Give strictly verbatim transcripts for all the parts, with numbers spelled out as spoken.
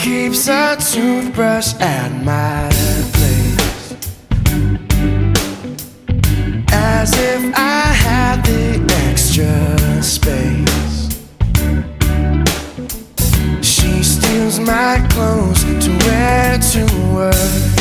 keeps a toothbrush at my place, as if I had the extra space. She steals my clothes to wear to work.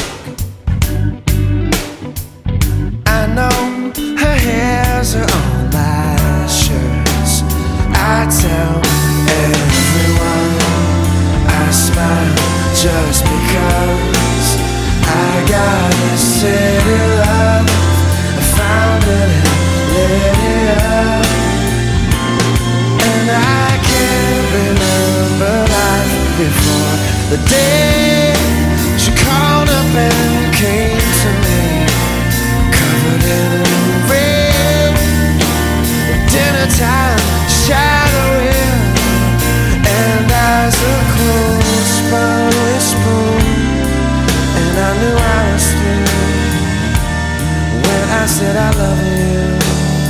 I know her hairs are on my shirts. I tell everyone I smile just because I got a city love. I found it and lit it up, and I can't remember life before the day she called up and came to me, covered in rain. Dinner time, shadowing, and eyes are closed, spun with spoon. And I knew I was through when I said I love you.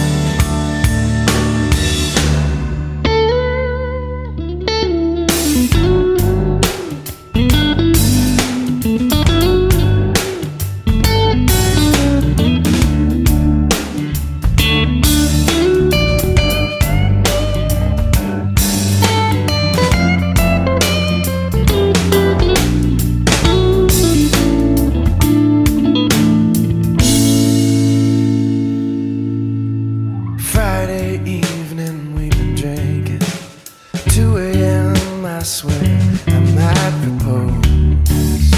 Friday evening, we've been drinking. two a m I swear I might propose.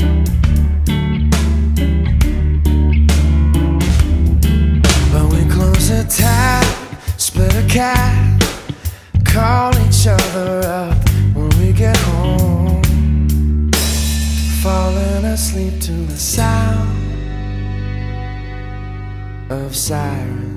But we close a tab, split a cab, call each other up when we get home, falling asleep to the sound of sirens.